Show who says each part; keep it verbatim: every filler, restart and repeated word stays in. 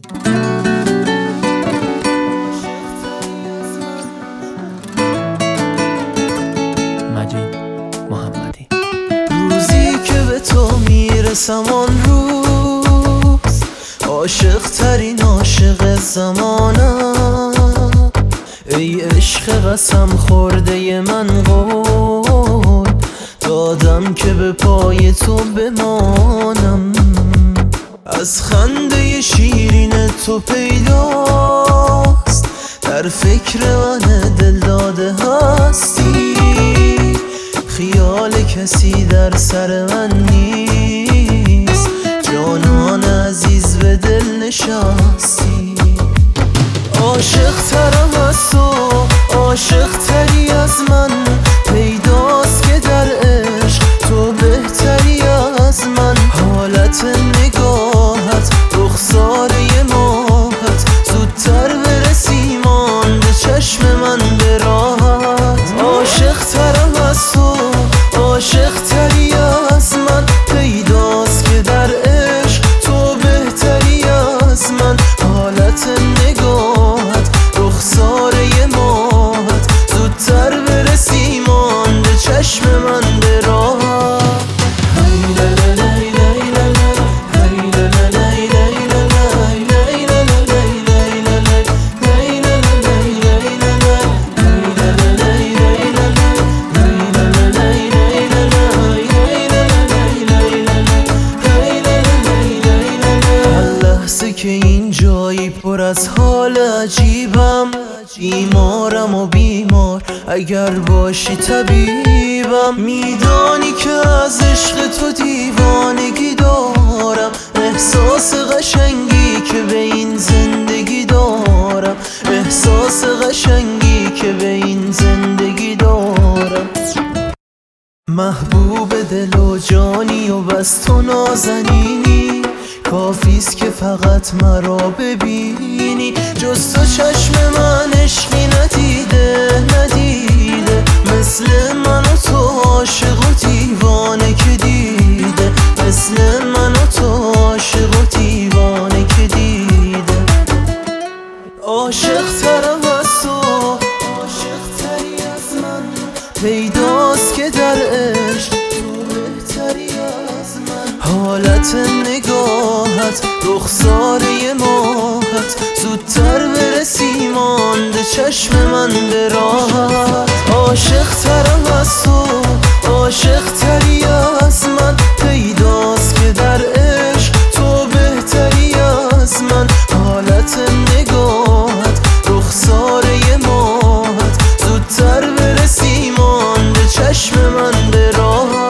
Speaker 1: مجید محمدی.
Speaker 2: روزی که به تو میرسم آن روز، عاشق ترین عاشق زمانم. ای عشق قسم خورده من قول دادم که به پای تو بمانم. از خنده شیرین تو پیداست در فکر من دل داده هستی. خیال کسی در سر من نیست، جانان عزیز به دل نشستی. عاشق ترم از تو، عاشق تری از من. پیداست که در عشق تو بهتری از من. حالت نگاهت، رخساره ماهت، زودتر برسی مانده چشم من به راحت. عاشق ترم از تو، عاشق تری از من. پیداست که در عشق تو بهتری از من. حالت نگاهت، رخساره ماهت، زودتر برسی مانده چشم من به راحت. که این جایی پر از حال عجیبم. بیمارم و بیمار اگر باشی طبیبم. میدانی که از عشق تو دیوانگی دارم. احساس قشنگی که به این زندگی دارم. احساس قشنگی که به این زندگی دارم. محبوب دل و جانی و بس تو نازنینی. کافیست که فقط مرا ببینی. جز تو چشم من عشقی ندیده ندیده. مثل من و تو عاشق و دیوانه که دیده. مثل من و تو عاشق و دیوانه که دیده. عاشق ترم از تو، عاشق تری از من. پیداست که در عشق تو بهتری از من. حالت نگاهت، رخساره ماهت، زودتر برسی مانده چشم من به راحت. عاشق ترم از تو، عاشق تری از من. پیداست که در عشق تو بهتری از من. حالت نگاهت، رخساره ماهت، زودتر برسی مانده چشم من به راحت.